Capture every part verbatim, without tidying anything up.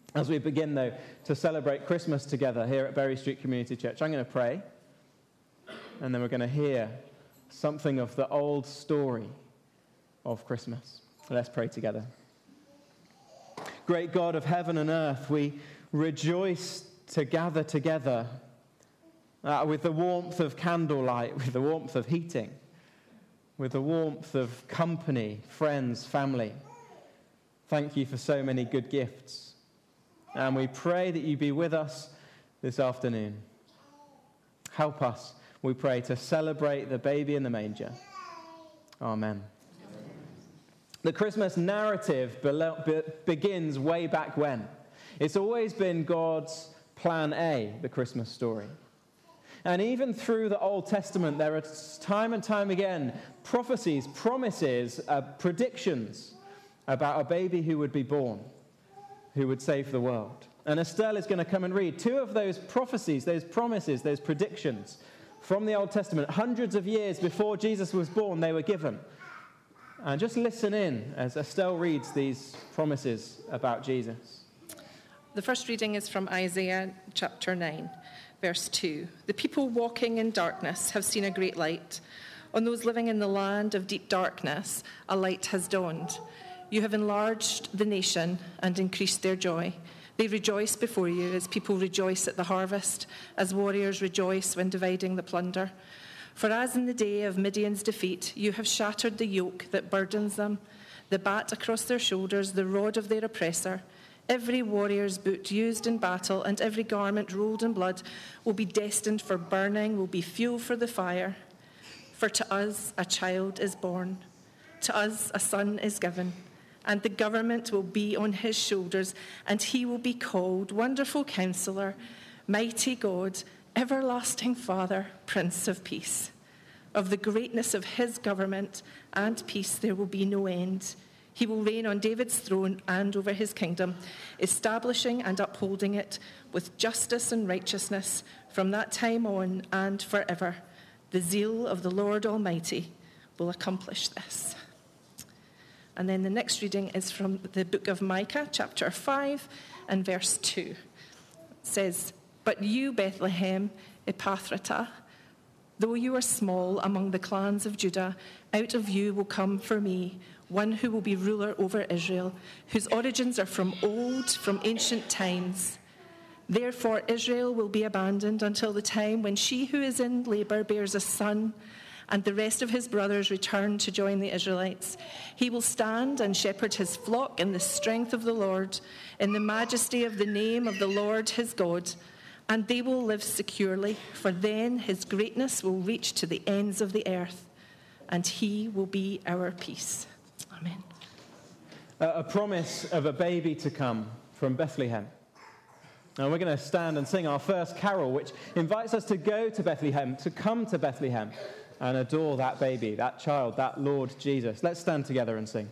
As we begin, though, to celebrate Christmas together here at Berry Street Community Church, I'm going to pray, and then we're going to hear something of the old story of Christmas. Let's pray together. Great God of heaven and earth, we rejoice to gather together uh, with the warmth of candlelight, with the warmth of heating, with the warmth of company, friends, family. Thank you for so many good gifts. And we pray that you be with us this afternoon. Help us, we pray, to celebrate the baby in the manger. Amen. The Christmas narrative begins way back when. It's always been God's plan A, the Christmas story. And even through the Old Testament, there are time and time again prophecies, promises, uh, predictions about a baby who would be born, who would save the world. And Estelle is going to come and read two of those prophecies, those promises, those predictions from the Old Testament. Hundreds of years before Jesus was born, they were given. And just listen in as Estelle reads these promises about Jesus. The first reading is from Isaiah chapter nine, verse two. The people walking in darkness have seen a great light. On those living in the land of deep darkness, a light has dawned. You have enlarged the nation and increased their joy. They rejoice before you as people rejoice at the harvest, as warriors rejoice when dividing the plunder. For as in the day of Midian's defeat, you have shattered the yoke that burdens them, the bat across their shoulders, the rod of their oppressor. Every warrior's boot used in battle and every garment rolled in blood will be destined for burning, will be fuel for the fire. For to us a child is born, to us a son is given, and the government will be on his shoulders, and he will be called Wonderful Counselor, Mighty God, Everlasting Father, Prince of Peace. Of the greatness of his government and peace there will be no end. He will reign on David's throne and over his kingdom, establishing and upholding it with justice and righteousness from that time on and forever. The zeal of the Lord Almighty will accomplish this. And then the next reading is from the book of Micah, chapter five and verse two. It says, But you, Bethlehem Ephrathah, though you are small among the clans of Judah, out of you will come for me one who will be ruler over Israel, whose origins are from old, from ancient times. Therefore Israel will be abandoned until the time when she who is in labor bears a son, and the rest of his brothers return to join the Israelites. He will stand and shepherd his flock in the strength of the Lord, in the majesty of the name of the Lord his God, and they will live securely, for then his greatness will reach to the ends of the earth, and he will be our peace. Amen. A promise of a baby to come from Bethlehem. And we're going to stand and sing our first carol, which invites us to go to Bethlehem, to come to Bethlehem and adore that baby, that child, that Lord Jesus. Let's stand together and sing.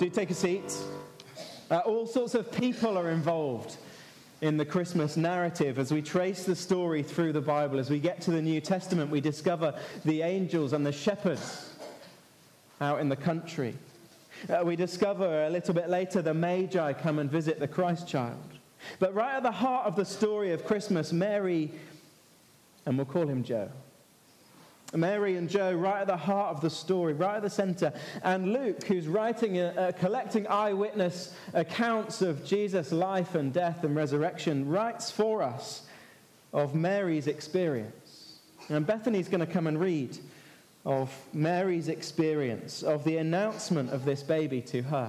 do take a seat. Uh, all sorts of people are involved in the Christmas narrative. As we trace the story through the Bible, as we get to the New Testament, we discover the angels and the shepherds out in the country. Uh, we discover a little bit later the Magi come and visit the Christ child. But right at the heart of the story of Christmas, Mary, and we'll call him Joe. Mary and Joe, right at the heart of the story, right at the center. And Luke, who's writing, a, a, collecting eyewitness accounts of Jesus' life and death and resurrection, writes for us of Mary's experience. And Bethany's going to come and read of Mary's experience, of the announcement of this baby to her.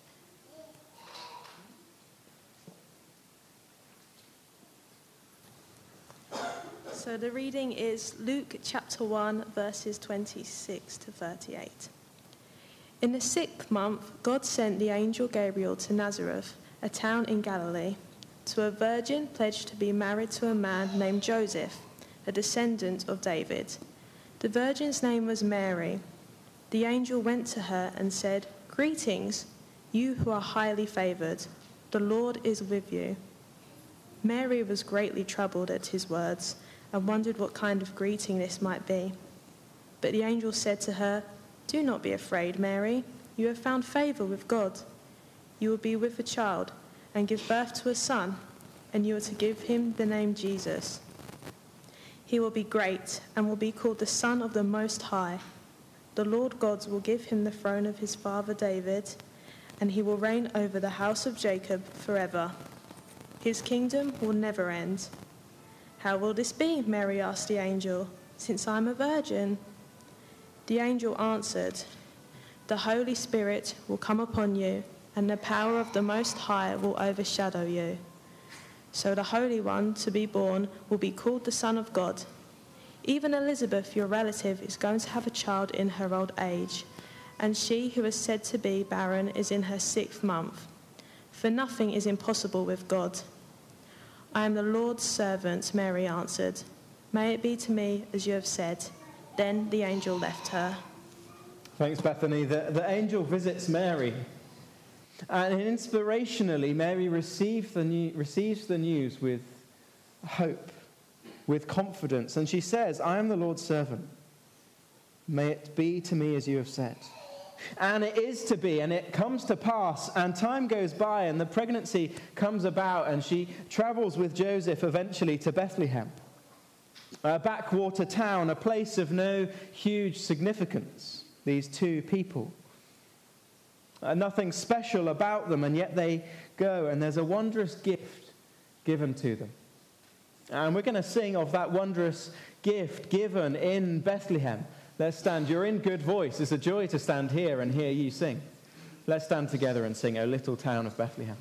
So the reading is Luke chapter one, verses twenty-six to thirty-eight. In the sixth month, God sent the angel Gabriel to Nazareth, a town in Galilee, to a virgin pledged to be married to a man named Joseph, a descendant of David. The virgin's name was Mary. The angel went to her and said, "Greetings, you who are highly favored. The Lord is with you." Mary was greatly troubled at his words and wondered what kind of greeting this might be. But the angel said to her, "Do not be afraid, Mary. You have found favor with God. You will be with a child and give birth to a son, and you are to give him the name Jesus. He will be great and will be called the Son of the Most High. The Lord God will give him the throne of his father David, and he will reign over the house of Jacob forever. His kingdom will never end." "How will this be?" Mary asked the angel, "since I am a virgin?" The angel answered, "The Holy Spirit will come upon you, and the power of the Most High will overshadow you. So the Holy One to be born will be called the Son of God. Even Elizabeth, your relative, is going to have a child in her old age, and she who is said to be barren is in her sixth month. For nothing is impossible with God." "I am the Lord's servant," Mary answered. "May it be to me as you have said." Then the angel left her. Thanks, Bethany. The, the angel visits Mary. And inspirationally, Mary receives the, new, receives the news with hope, with confidence. And she says, "I am the Lord's servant. May it be to me as you have said." And it is to be, and it comes to pass, and time goes by, and the pregnancy comes about, and she travels with Joseph eventually to Bethlehem, a backwater town, a place of no huge significance, these two people. Uh, nothing special about them, and yet they go, and there's a wondrous gift given to them. And we're going to sing of that wondrous gift given in Bethlehem. Let's stand. You're in good voice. It's a joy to stand here and hear you sing. Let's stand together and sing, "O Little Town of Bethlehem."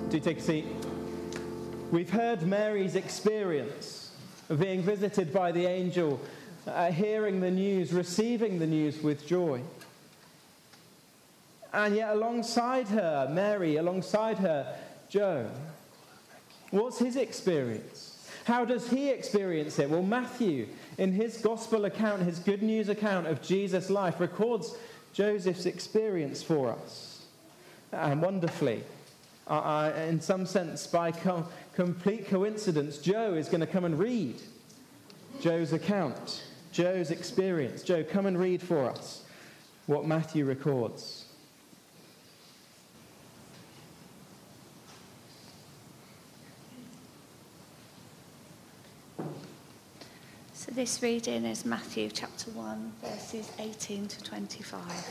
Do take a seat. We've heard Mary's experience of being visited by the angel, uh, hearing the news, receiving the news with joy. And yet alongside her, Mary, alongside her, Joe, what's his experience? How does he experience it? Well, Matthew, in his gospel account, his good news account of Jesus' life, records Joseph's experience for us. And wonderfully, uh, in some sense, by com- complete coincidence, Joe is going to come and read Joe's account, Joe's experience. Joe, come and read for us what Matthew records. So this reading is Matthew chapter one, verses eighteen to twenty-five.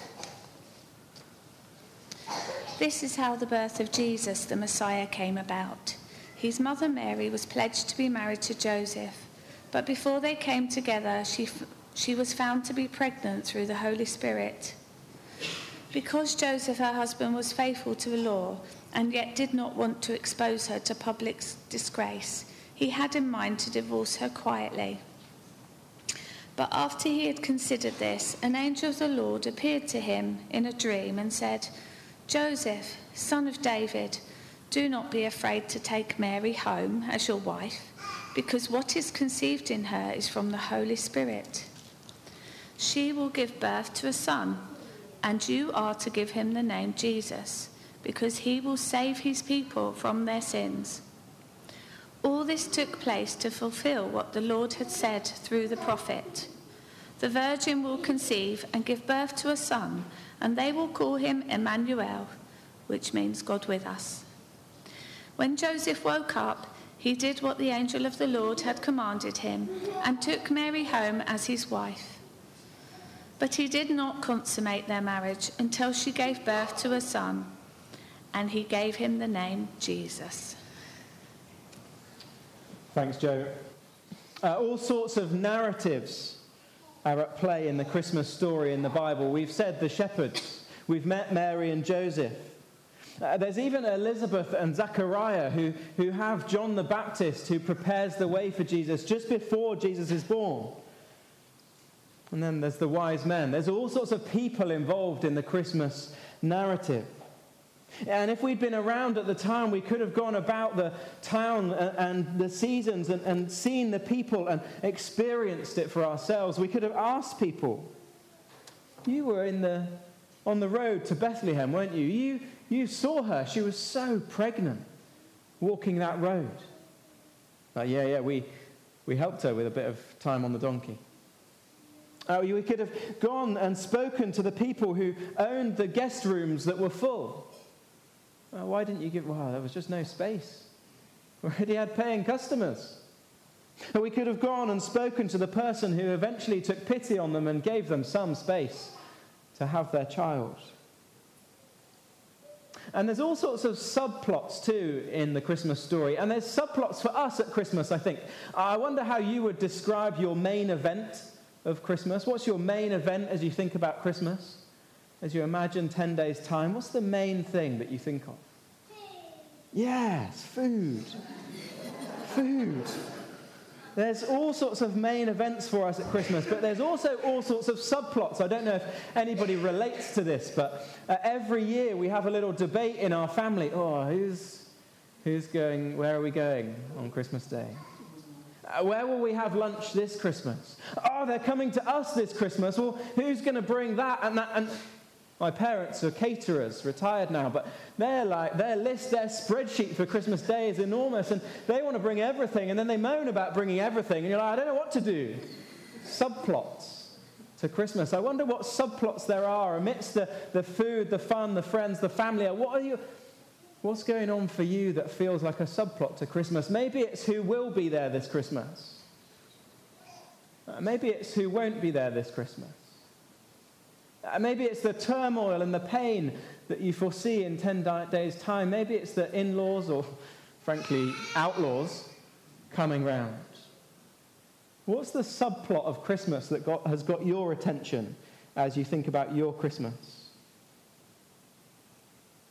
This is how the birth of Jesus, the Messiah, came about. His mother Mary was pledged to be married to Joseph, but before they came together, she, f- she was found to be pregnant through the Holy Spirit. Because Joseph, her husband, was faithful to the law and yet did not want to expose her to public disgrace, he had in mind to divorce her quietly. But after he had considered this, an angel of the Lord appeared to him in a dream and said, "Joseph, son of David, do not be afraid to take Mary home as your wife, because what is conceived in her is from the Holy Spirit. She will give birth to a son, and you are to give him the name Jesus, because he will save his people from their sins." All this took place to fulfill what the Lord had said through the prophet. The virgin will conceive and give birth to a son, and they will call him Emmanuel, which means God with us. When Joseph woke up, he did what the angel of the Lord had commanded him and took Mary home as his wife. But he did not consummate their marriage until she gave birth to a son, and he gave him the name Jesus. Thanks, Joe. Uh, all sorts of narratives are at play in the Christmas story in the Bible. We've said the shepherds. We've met Mary and Joseph. Uh, there's even Elizabeth and Zechariah who, who have John the Baptist who prepares the way for Jesus just before Jesus is born. And then there's the wise men. There's all sorts of people involved in the Christmas narrative. And if we'd been around at the time, we could have gone about the town and the seasons and, and seen the people and experienced it for ourselves. We could have asked people. You were in the on the road to Bethlehem, weren't you? You you saw her. She was so pregnant, walking that road. Uh, yeah, yeah, we we helped her with a bit of time on the donkey. Uh, we could have gone and spoken to the people who owned the guest rooms that were full. Well, why didn't you give... Well, there was just no space. We already had paying customers. Or we could have gone and spoken to the person who eventually took pity on them and gave them some space to have their child. And there's all sorts of subplots, too, in the Christmas story. And there's subplots for us at Christmas, I think. I wonder how you would describe your main event of Christmas. What's your main event as you think about Christmas? As you imagine ten days' time, what's the main thing that you think of? Yes, food. Food. There's all sorts of main events for us at Christmas, but there's also all sorts of subplots. I don't know if anybody relates to this, but uh, every year we have a little debate in our family. Oh, who's, who's going, where are we going on Christmas Day? Uh, where will we have lunch this Christmas? Oh, they're coming to us this Christmas. Well, who's going to bring that and that? And my parents are caterers, retired now, but they're like, their list, their spreadsheet for Christmas Day is enormous, and they want to bring everything, and then they moan about bringing everything, and you're like, I don't know what to do. Subplots to Christmas. I wonder what subplots there are amidst the, the food, the fun, the friends, the family. What are you... What's going on for you that feels like a subplot to Christmas? Maybe it's who will be there this Christmas. Uh, maybe it's who won't be there this Christmas. Uh, maybe it's the turmoil and the pain that you foresee in ten di- days' time. Maybe it's the in-laws or, frankly, outlaws coming round. What's the subplot of Christmas that got, has got your attention as you think about your Christmas?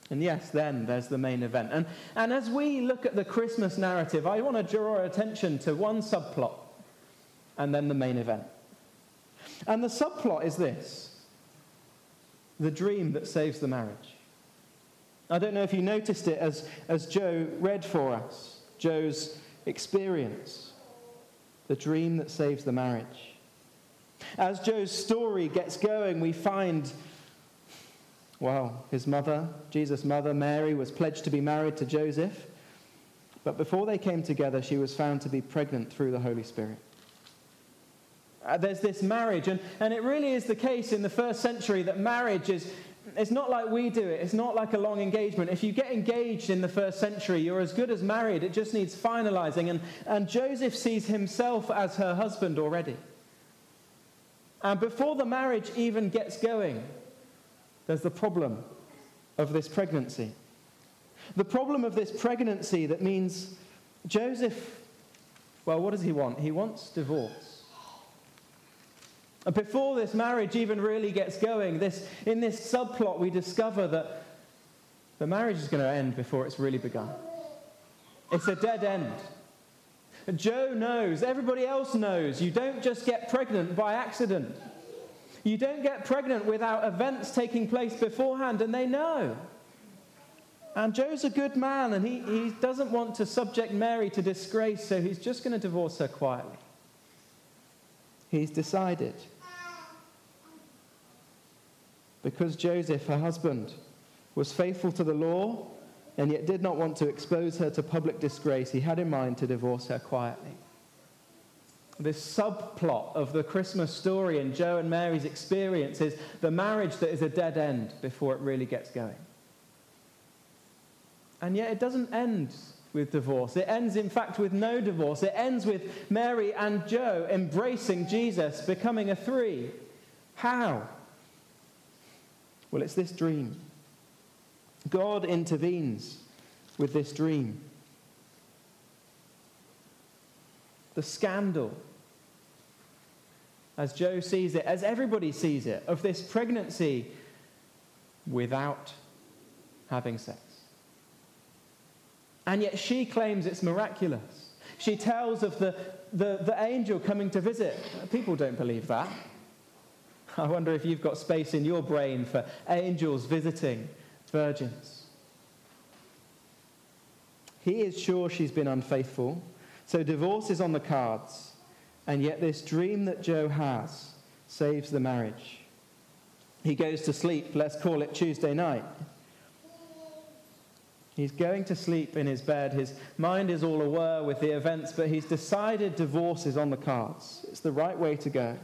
And yes, then there's the main event. And, and as we look at the Christmas narrative, I want to draw our attention to one subplot and then the main event. And the subplot is this: the dream that saves the marriage. I don't know if you noticed it as, as Joe read for us, Joe's experience, the dream that saves the marriage. As Joe's story gets going, we find, well, his mother, Jesus' mother, Mary, was pledged to be married to Joseph. But before they came together, she was found to be pregnant through the Holy Spirit. Uh, there's this marriage, and, and it really is the case in the first century that marriage is, it's not like we do it. It's not like a long engagement. If you get engaged in the first century, you're as good as married. It just needs finalizing. And, and Joseph sees himself as her husband already. And before the marriage even gets going, there's the problem of this pregnancy. The problem of this pregnancy that means Joseph, well, what does he want? He wants divorce. And before this marriage even really gets going, this, in this subplot we discover that the marriage is going to end before it's really begun. It's a dead end. Joe knows, everybody else knows, you don't just get pregnant by accident. You don't get pregnant without events taking place beforehand, and they know. And Joe's a good man, and he, he doesn't want to subject Mary to disgrace, so he's just going to divorce her quietly. He's decided. Because Joseph, her husband, was faithful to the law and yet did not want to expose her to public disgrace, he had in mind to divorce her quietly. This subplot of the Christmas story and Joe and Mary's experience is the marriage that is a dead end before it really gets going. And yet it doesn't end with divorce. It ends, in fact, with no divorce. It ends with Mary and Joe embracing Jesus, becoming a three. How? Well, it's this dream. God intervenes with this dream. The scandal, as Joe sees it, as everybody sees it, of this pregnancy without having sex. And yet she claims it's miraculous. She tells of the, the, the angel coming to visit. People don't believe that. I wonder if you've got space in your brain for angels visiting virgins. He is sure she's been unfaithful, so divorce is on the cards. And yet this dream that Joe has saves the marriage. He goes to sleep, let's call it Tuesday night. He's going to sleep in his bed. His mind is all aware with the events, but he's decided divorce is on the cards. It's the right way to go.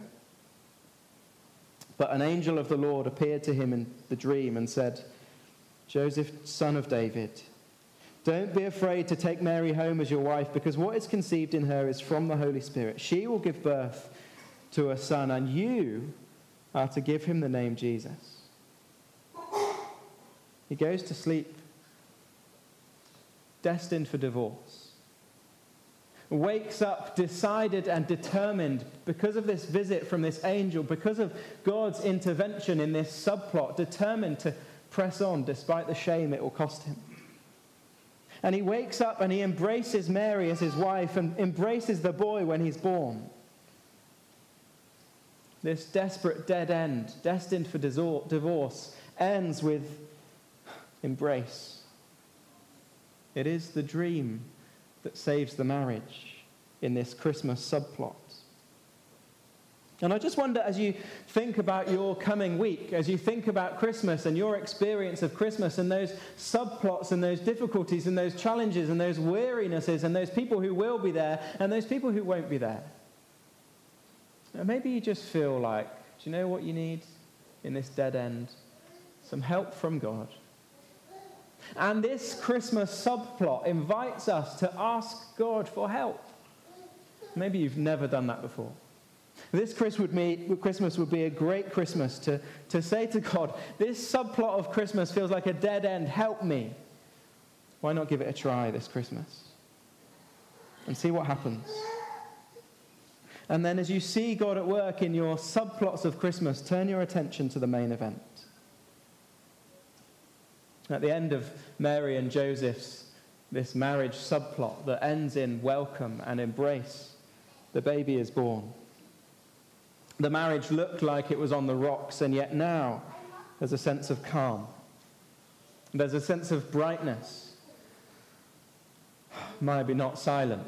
But an angel of the Lord appeared to him in the dream and said, Joseph, son of David, don't be afraid to take Mary home as your wife, because what is conceived in her is from the Holy Spirit. She will give birth to a son, and you are to give him the name Jesus. He goes to sleep, destined for divorce. Wakes up decided and determined because of this visit from this angel, because of God's intervention in this subplot, determined to press on despite the shame it will cost him. And he wakes up and he embraces Mary as his wife and embraces the boy when he's born. This desperate dead end, destined for divorce, ends with embrace. It is the dream that saves the marriage in this Christmas subplot. And I just wonder, as you think about your coming week, as you think about Christmas and your experience of Christmas and those subplots and those difficulties and those challenges and those wearinesses and those people who will be there and those people who won't be there. And maybe you just feel like, do you know what you need in this dead end? Some help from God. And this Christmas subplot invites us to ask God for help. Maybe you've never done that before. This Christmas would be a great Christmas to, to say to God, this subplot of Christmas feels like a dead end, help me. Why not give it a try this Christmas? And see what happens. And then as you see God at work in your subplots of Christmas, turn your attention to the main event. At the end of Mary and Joseph's, this marriage subplot that ends in welcome and embrace, the baby is born. The marriage looked like it was on the rocks, and yet now there's a sense of calm. There's a sense of brightness. Maybe not silent,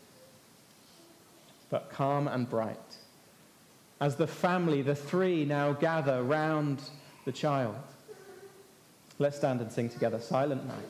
but calm and bright. As the family, the three, now gather round the child. Let's stand and sing together, Silent Night.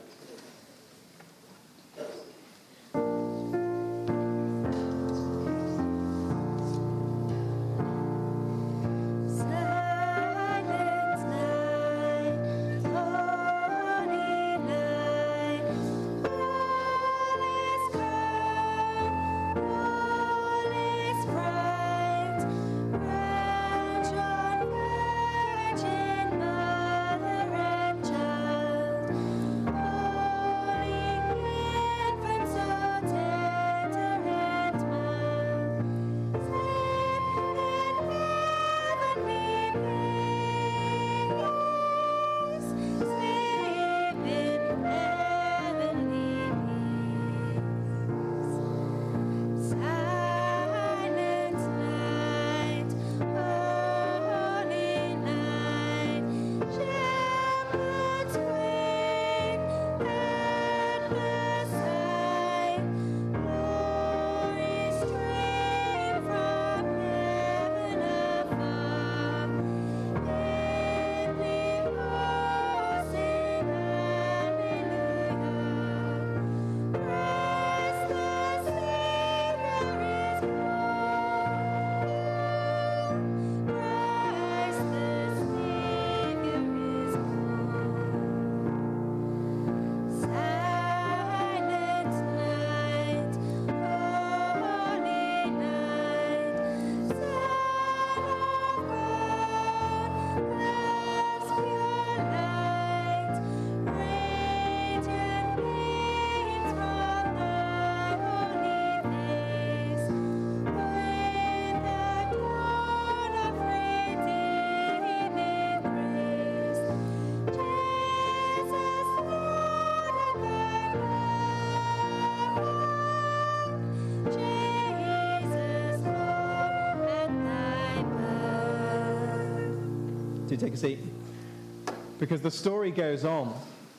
Do take a seat. Because the story goes on.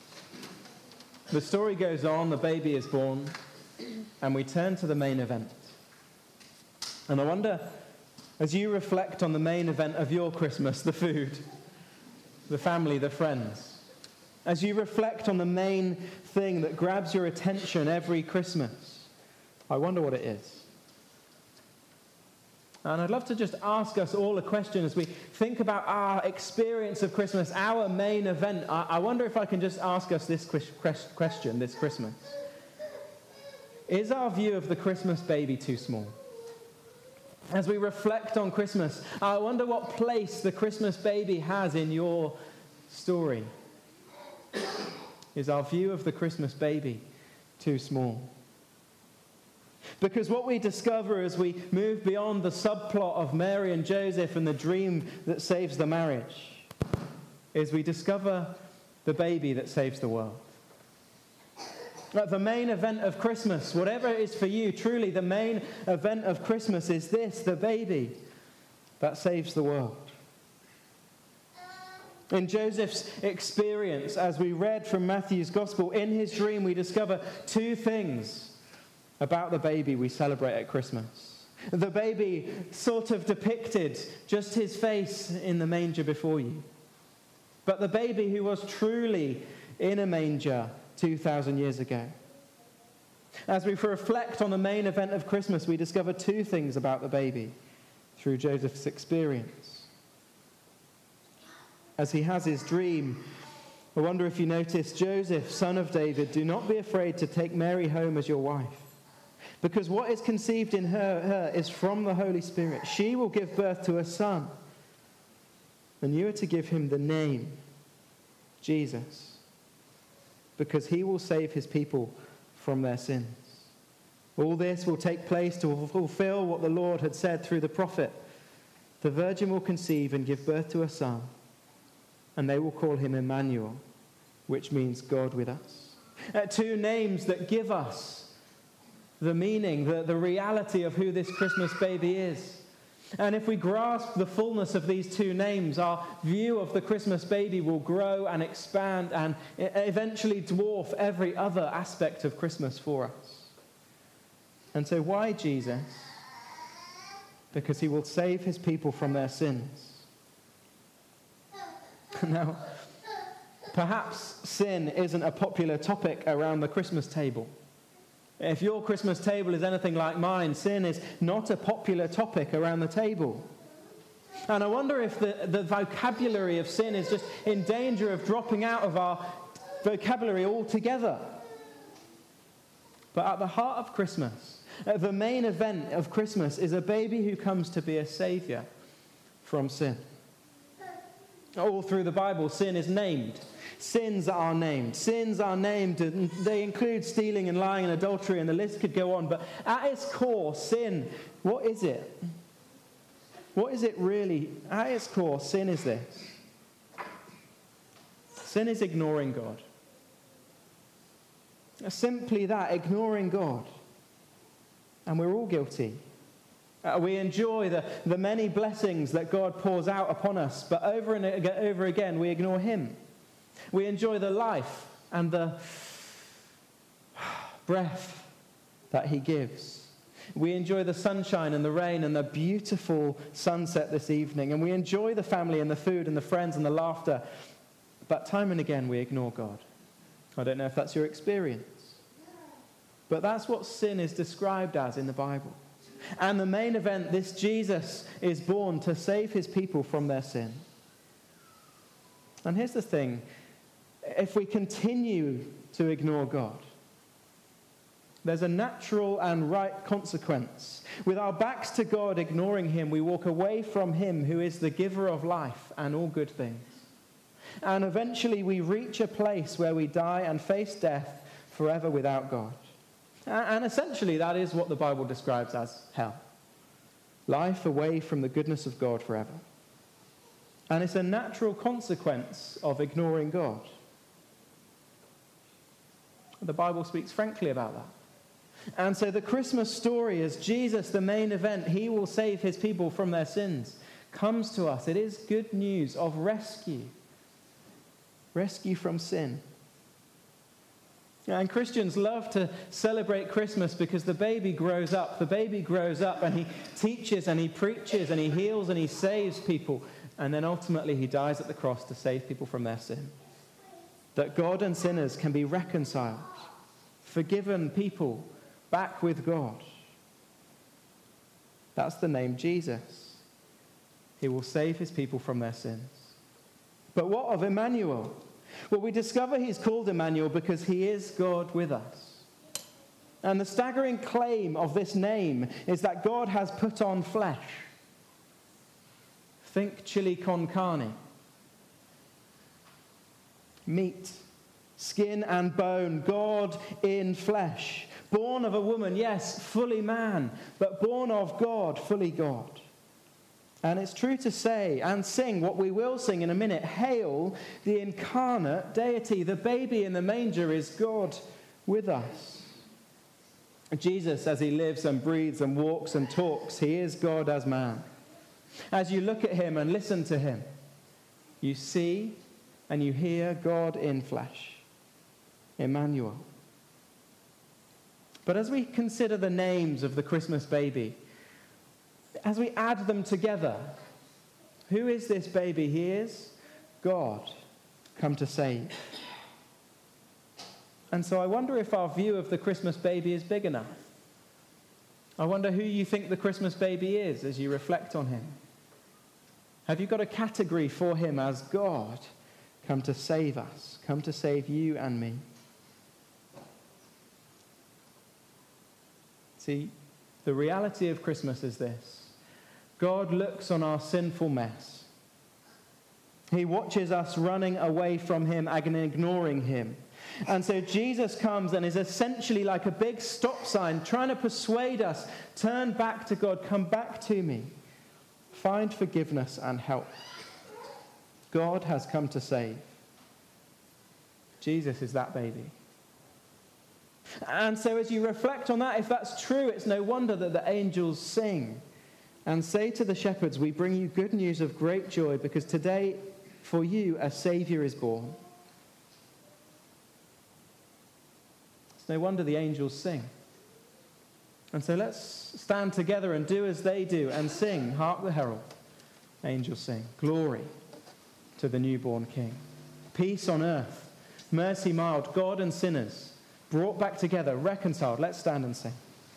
The story goes on, the baby is born, and we turn to the main event. And I wonder, as you reflect on the main event of your Christmas, the food, the family, the friends, as you reflect on the main thing that grabs your attention every Christmas, I wonder what it is. And I'd love to just ask us all a question as we think about our experience of Christmas, our main event. I, I wonder if I can just ask us this question this Christmas. Is our view of the Christmas baby too small? As we reflect on Christmas, I wonder what place the Christmas baby has in your story. Is our view of the Christmas baby too small? Because what we discover as we move beyond the subplot of Mary and Joseph and the dream that saves the marriage is we discover the baby that saves the world. Like the main event of Christmas, whatever it is for you, truly the main event of Christmas is this, the baby that saves the world. In Joseph's experience, as we read from Matthew's Gospel, in his dream we discover two things about the baby we celebrate at Christmas. The baby sort of depicted, just his face in the manger before you. But the baby who was truly in a manger two thousand years ago. As we reflect on the main event of Christmas, we discover two things about the baby through Joseph's experience. As he has his dream, I wonder if you notice, Joseph, son of David, do not be afraid to take Mary home as your wife. Because what is conceived in her, her is from the Holy Spirit. She will give birth to a son, and you are to give him the name Jesus, because he will save his people from their sins. All this will take place to fulfill what the Lord had said through the prophet. The virgin will conceive and give birth to a son, and they will call him Emmanuel, which means God with us. Uh, two names that give us the meaning, the, the reality of who this Christmas baby is. And if we grasp the fullness of these two names, our view of the Christmas baby will grow and expand and eventually dwarf every other aspect of Christmas for us. And so why Jesus? Because he will save his people from their sins. Now, perhaps sin isn't a popular topic around the Christmas table. If your Christmas table is anything like mine, sin is not a popular topic around the table. And I wonder if the, the vocabulary of sin is just in danger of dropping out of our vocabulary altogether. But at the heart of Christmas, uh, the main event of Christmas is a baby who comes to be a saviour from sin. All through the Bible, sin is named. Sins are named. Sins are named, and they include stealing and lying and adultery, and the list could go on. But at its core, sin, what is it? What is it really? At its core, sin is this. Sin is ignoring God. Simply that, ignoring God. And we're all guilty. Uh, we enjoy the, the many blessings that God pours out upon us, but over and over again, we ignore him. We enjoy the life and the breath that he gives. We enjoy the sunshine and the rain and the beautiful sunset this evening. And we enjoy the family and the food and the friends and the laughter. But time and again, we ignore God. I don't know if that's your experience. But that's what sin is described as in the Bible. And the main event, this Jesus is born to save his people from their sin. And here's the thing. If we continue to ignore God, there's a natural and right consequence. With our backs to God, ignoring him, we walk away from him who is the giver of life and all good things. And eventually we reach a place where we die and face death forever without God. And essentially that is what the Bible describes as hell. Life away from the goodness of God forever. And it's a natural consequence of ignoring God. The Bible speaks frankly about that. And so the Christmas story is Jesus, the main event. He will save his people from their sins. Comes to us. It is good news of rescue. Rescue from sin. And Christians love to celebrate Christmas because the baby grows up. The baby grows up and he teaches and he preaches and he heals and he saves people. And then ultimately he dies at the cross to save people from their sin. That God and sinners can be reconciled. Forgiven people back with God. That's the name Jesus. He will save his people from their sins. But what of Emmanuel? Well, we discover he's called Emmanuel because he is God with us. And the staggering claim of this name is that God has put on flesh. Think chili con carne. Meat, skin and bone, God in flesh. Born of a woman, yes, fully man, but born of God, fully God. And it's true to say and sing what we will sing in a minute. Hail the incarnate deity. The baby in the manger is God with us. Jesus, as he lives and breathes and walks and talks, he is God as man. As you look at him and listen to him, you see and you hear God in flesh. Emmanuel. But as we consider the names of the Christmas baby, as we add them together, who is this baby? He is God, come to save. And so I wonder if our view of the Christmas baby is big enough. I wonder who you think the Christmas baby is as you reflect on him. Have you got a category for him as God, come to save us, come to save you and me? See, the reality of Christmas is this. God looks on our sinful mess. He watches us running away from him and ignoring him. And so Jesus comes and is essentially like a big stop sign trying to persuade us, turn back to God, come back to me. Find forgiveness and help. God has come to save. Jesus is that baby. And so as you reflect on that, if that's true, it's no wonder that the angels sing and say to the shepherds, we bring you good news of great joy, because today for you a Saviour is born. It's no wonder the angels sing. And so let's stand together and do as they do and sing, hark the herald. Angels sing, glory to the newborn King. Peace on earth, mercy mild, God and sinners brought back together, reconciled. Let's stand and sing.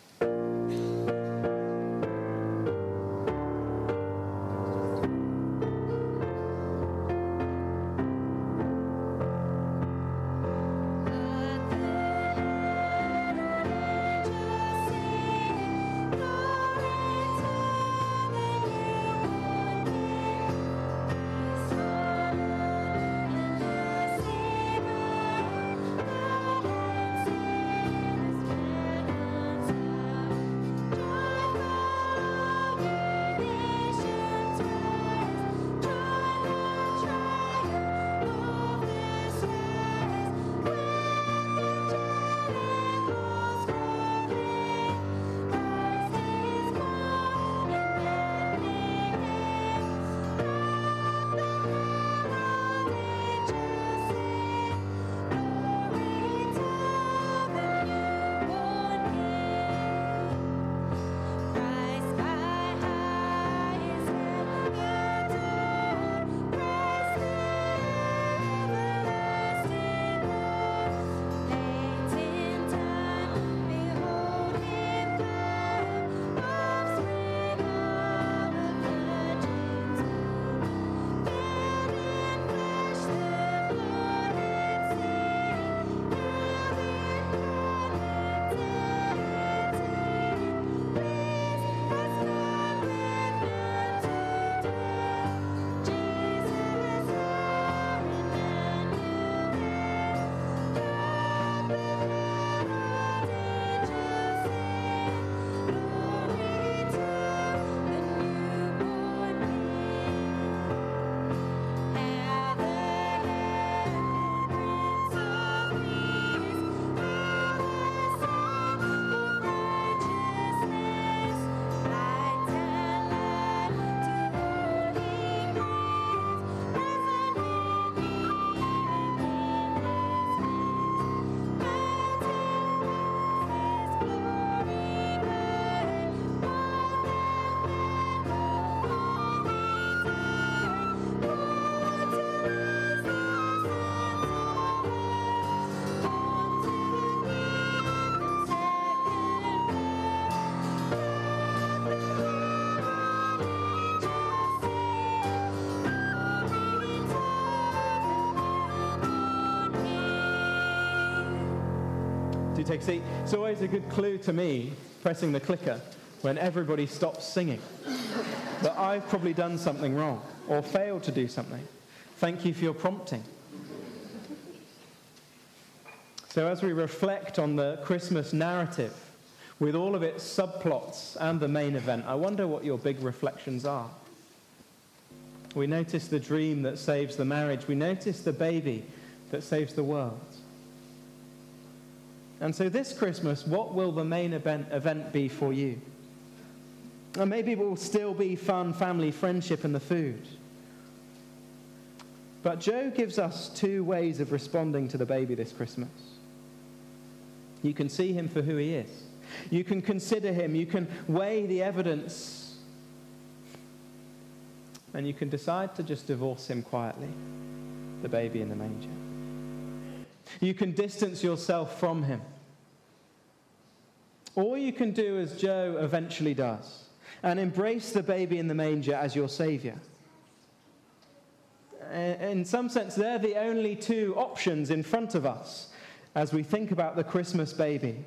Take a seat. It's always a good clue to me, pressing the clicker, when everybody stops singing, that I've probably done something wrong or failed to do something. Thank you for your prompting. So as we reflect on the Christmas narrative, with all of its subplots and the main event, I wonder what your big reflections are. We notice the dream that saves the marriage. We notice the baby that saves the world. And so this Christmas, what will the main event, event be for you? And maybe it will still be fun, family, friendship, and the food. But Joe gives us two ways of responding to the baby this Christmas. You can see him for who he is. You can consider him. You can weigh the evidence. And you can decide to just divorce him quietly, the baby in the manger. You can distance yourself from him. Or you can do as Joe eventually does and embrace the baby in the manger as your Saviour. In some sense, they're the only two options in front of us as we think about the Christmas baby.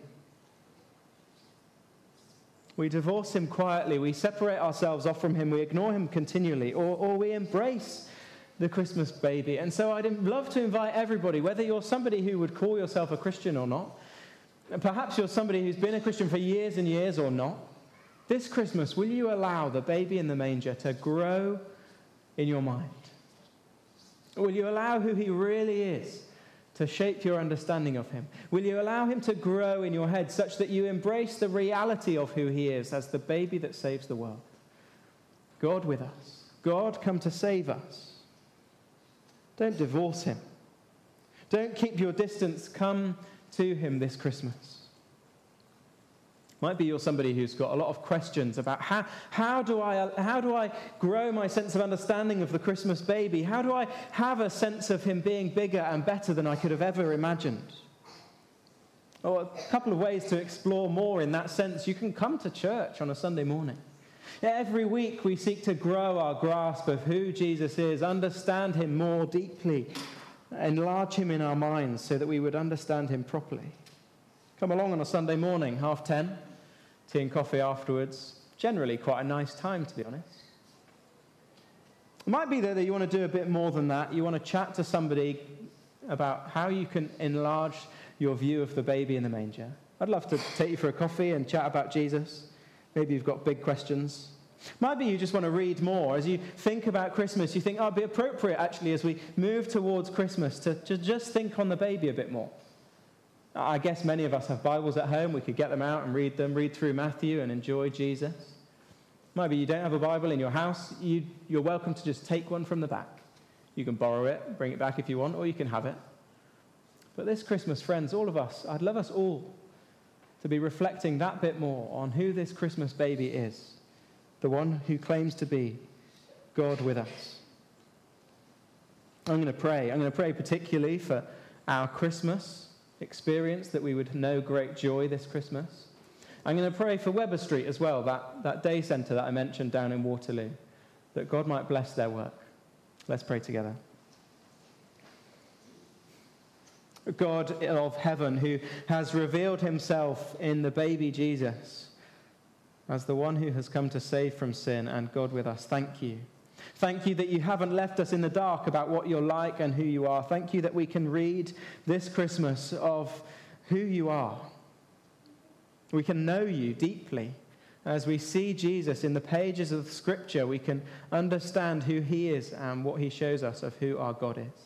We divorce him quietly, we separate ourselves off from him, we ignore him continually, or, or we embrace the Christmas baby. And so I'd love to invite everybody, whether you're somebody who would call yourself a Christian or not, and perhaps you're somebody who's been a Christian for years and years or not, this Christmas, will you allow the baby in the manger to grow in your mind? Will you allow who he really is to shape your understanding of him? Will you allow him to grow in your head such that you embrace the reality of who he is as the baby that saves the world? God with us. God come to save us. Don't divorce him. Don't keep your distance. Come to him this Christmas. Might be you're somebody who's got a lot of questions about how, how, do I, how do I grow my sense of understanding of the Christmas baby? How do I have a sense of him being bigger and better than I could have ever imagined? Or a couple of ways to explore more in that sense. You can come to church on a Sunday morning. Every week we seek to grow our grasp of who Jesus is, understand him more deeply, enlarge him in our minds so that we would understand him properly. Come along on a Sunday morning, half ten. Tea and coffee afterwards. Generally quite a nice time, to be honest. It might be though that you want to do a bit more than that. You want to chat to somebody about how you can enlarge your view of the baby in the manger. I'd love to take you for a coffee and chat about Jesus. Maybe you've got big questions. Might be you just want to read more. As you think about Christmas, you think, oh, it'd be appropriate actually as we move towards Christmas to, to just think on the baby a bit more. I guess many of us have Bibles at home. We could get them out and read them, read through Matthew and enjoy Jesus. Maybe you don't have a Bible in your house. You, you're welcome to just take one from the back. You can borrow it, bring it back if you want, or you can have it. But this Christmas, friends, all of us, I'd love us all to be reflecting that bit more on who this Christmas baby is, the one who claims to be God with us. I'm going to pray. I'm going to pray particularly for our Christmas experience, that we would know great joy this Christmas. I'm going to pray for Weber Street as well, that, that day centre that I mentioned down in Waterloo, that God might bless their work. Let's pray together. God of heaven, who has revealed himself in the baby Jesus as the one who has come to save from sin, and God with us, thank you. Thank you that you haven't left us in the dark about what you're like and who you are. Thank you that we can read this Christmas of who you are. We can know you deeply. As we see Jesus in the pages of Scripture, we can understand who he is and what he shows us of who our God is.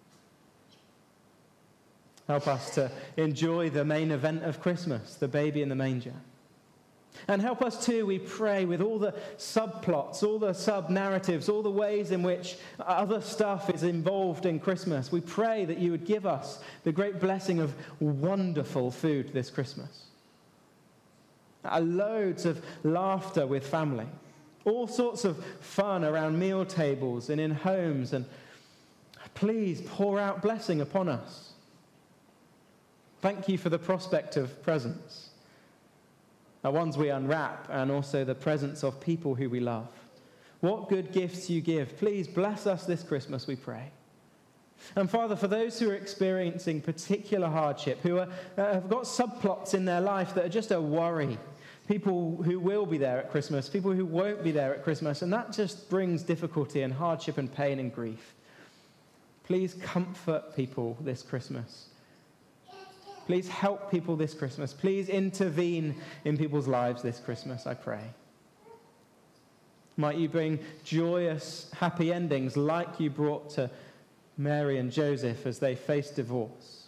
Help us to enjoy the main event of Christmas, the baby in the manger. And help us too, we pray, with all the subplots, all the sub-narratives, all the ways in which other stuff is involved in Christmas. We pray that you would give us the great blessing of wonderful food this Christmas. Uh, loads of laughter with family. All sorts of fun around meal tables and in homes. And please pour out blessing upon us. Thank you for the prospect of presents. The ones we unwrap, and also the presence of people who we love. What good gifts you give. Please bless us this Christmas, we pray. And Father, for those who are experiencing particular hardship, who are, uh, have got subplots in their life that are just a worry, people who will be there at Christmas, people who won't be there at Christmas, and that just brings difficulty and hardship and pain and grief. Please comfort people this Christmas. Please help people this Christmas. Please intervene in people's lives this Christmas, I pray. Might you bring joyous, happy endings like you brought to Mary and Joseph as they faced divorce.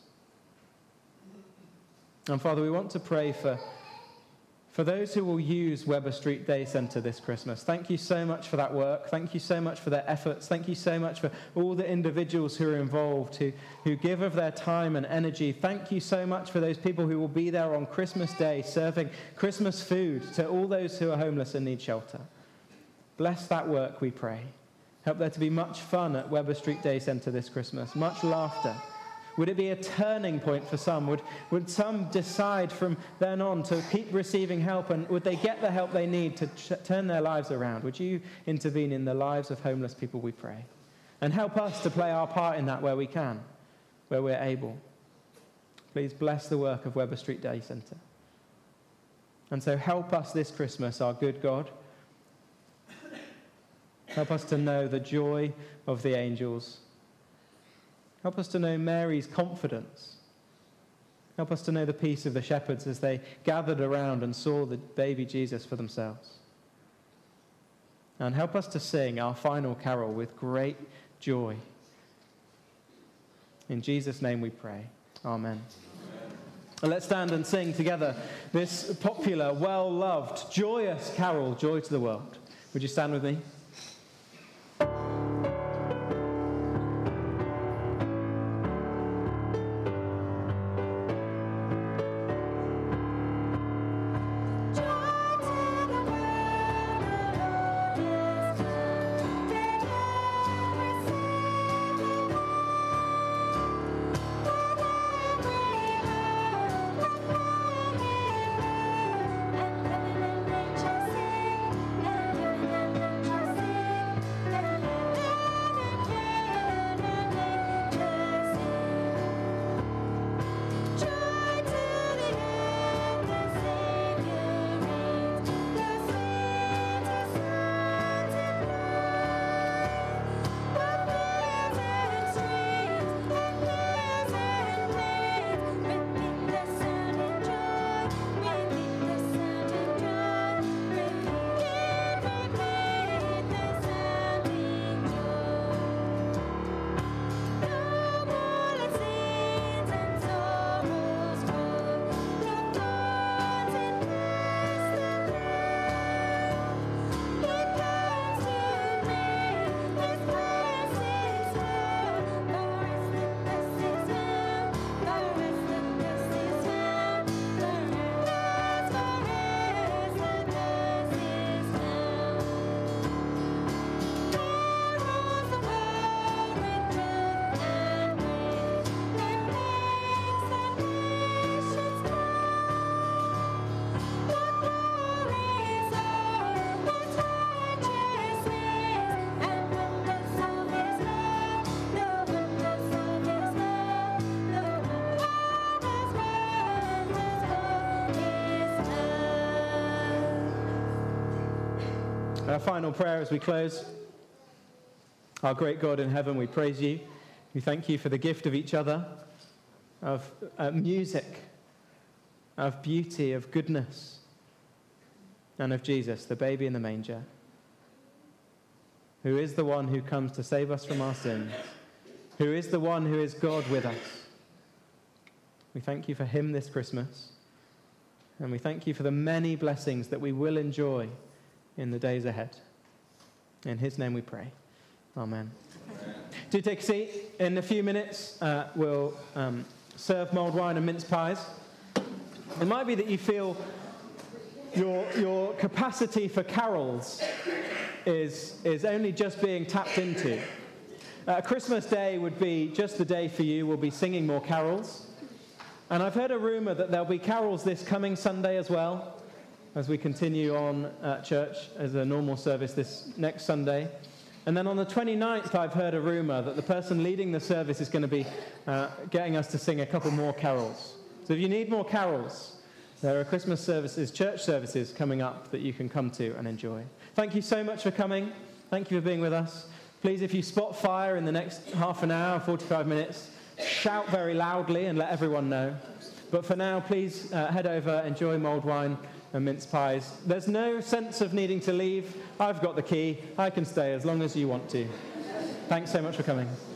And Father, we want to pray for, for those who will use Weber Street Day Centre this Christmas. Thank you so much for that work. Thank you so much for their efforts. Thank you so much for all the individuals who are involved, who, who give of their time and energy. Thank you so much for those people who will be there on Christmas Day serving Christmas food to all those who are homeless and need shelter. Bless that work, we pray. Help there to be much fun at Weber Street Day Centre this Christmas, much laughter. Would it be a turning point for some? Would, would some decide from then on to keep receiving help, and would they get the help they need to ch- turn their lives around? Would you intervene in the lives of homeless people, we pray? And help us to play our part in that where we can, where we're able. Please bless the work of Weber Street Day Centre. And so help us this Christmas, our good God. Help us to know the joy of the angels. Help us to know Mary's confidence. Help us to know the peace of the shepherds as they gathered around and saw the baby Jesus for themselves. And help us to sing our final carol with great joy In Jesus' name we pray. Amen. And let's stand and sing together this popular, well-loved, joyous carol, Joy to the World. Would you stand with me? Our final prayer as we close. Our great God in heaven, we praise you. We thank you for the gift of each other, of uh, music, of beauty, of goodness, and of Jesus, the baby in the manger, who is the one who comes to save us from our sins, who is the one who is God with us. We thank you for him this Christmas, and we thank you for the many blessings that we will enjoy in the days ahead. In his name we pray. Amen. Amen. Do take a seat. In a few minutes, uh, we'll um, serve mulled wine and mince pies. It might be that you feel your, your capacity for carols is, is only just being tapped into. Uh, Christmas Day would be just the day for you. We'll be singing more carols. And I've heard a rumour that there'll be carols this coming Sunday as well, as we continue on at church as a normal service this next Sunday. And then on the twenty-ninth, I've heard a rumour that the person leading the service is going to be uh, getting us to sing a couple more carols. So if you need more carols, there are Christmas services, church services coming up that you can come to and enjoy. Thank you so much for coming. Thank you for being with us. Please, if you spot fire in the next half an hour, forty-five minutes, shout very loudly and let everyone know. But for now, please uh, head over, enjoy mulled wine and mince pies. There's no sense of needing to leave. I've got the key. I can stay as long as you want to. Thanks so much for coming.